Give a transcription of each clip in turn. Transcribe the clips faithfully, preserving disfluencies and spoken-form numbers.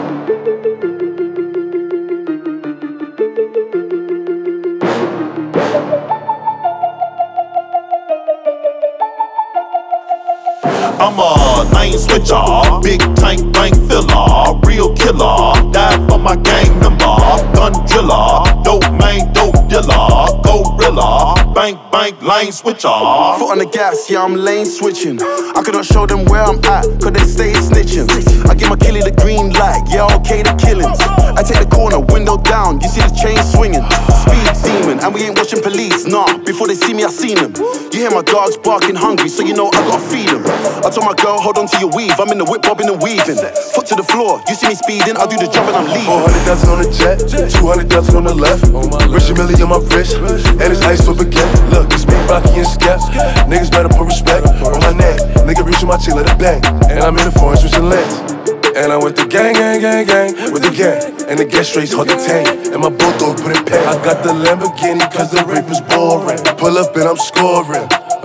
I'm a lane switcher, big tank bank filler, real killer, die for my gang member, gun driller, dope main, dope dealer, gorilla, bank bank lane switcher. Foot on the gas, yeah I'm lane switching. I cannot show them where I'm at, cause they stay snitching. I give my killie the green light, yeah okay the killings. I take the corner, window down, you see the chain swinging. Speed demon, and we ain't watching police, nah. Before they see me, I seen them. You hear my dogs barking hungry, so you know I gotta feed them. I told my girl, hold on to your weave, I'm in the whip bobbing and weaving. Foot to the floor, you see me speeding, I'll do the jump and I'm leaving. four hundred thousand on the jet, two hundred thousand on the left. Rich a million on my wrist, and it's ice for baguette. Look, it's me, Rocky and Skep. Niggas better put respect on my neck. Nigga reaching my tail, let it bang. And I'm in the foreign switching legs. And I'm with the gang, gang, gang, gang, with the gang. And the gas straight hard to tank. And my bulldog put it pack. I got the Lamborghini cause the rape is boring. Pull up and I'm scoring.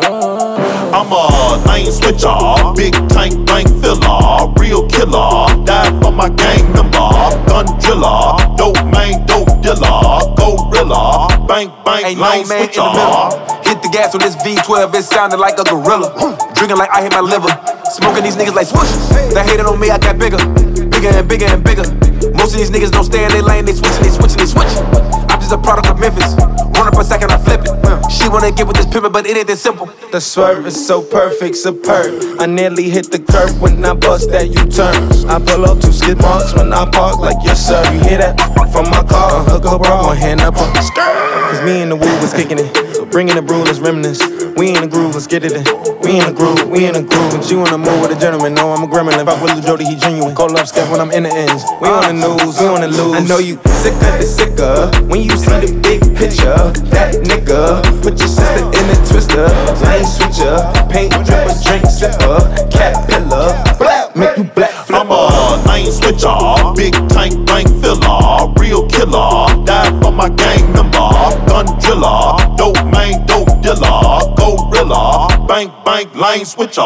I'm a lane switcher, big tank bank filler, real killer, die for my gang member, gun driller, dope main, dope dealer, gorilla, bank bank Ain't lane no man switcher. in the middle. Hit the gas on this V twelve, it sounded like a gorilla. Drinking like I hit my liver, smoking these niggas like swoosh. They hated on me, I got bigger, bigger and bigger and bigger. Most of these niggas don't stay in their lane, they switching, they switching, they switching. I'm just a product of Memphis. Run up a second, I flip it. She wanna get with this pimpin', but it ain't that simple. The swerve is so perfect, superb. I nearly hit the curb when I bust that U-turn. I pull up two skid marks when I park like yes sir. You hear that? From my car, hook up bra, one hand up on the skirt. Cause me and the woo was kicking it. So bringing the brew, let's reminisce. We in the groove, let's get it in. We in the groove, we in the groove. But you in the mood with a gentleman. No, I'm a gremlin. If I with Lil Jody, he genuine. Call up Skep when I'm in the ends. We on the news, we on the lose. I know you sicker than sicker when you see the big picture. That nigga, put your sister in a twister. Lane switcher, paint dripper, drink sipper, cat pillar, make you black flipper. I'm a lane switcher, big tank bank filler, real killer, die for my gang member, gun driller, dope main, dope dealer, gorilla, bank bank lane switcher.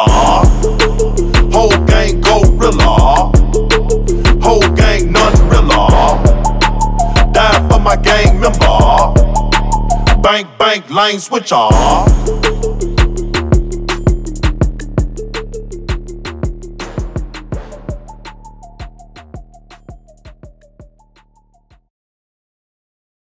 Whole gang gorilla, whole gang none realer, die for my gang member, bank bank lane switcher.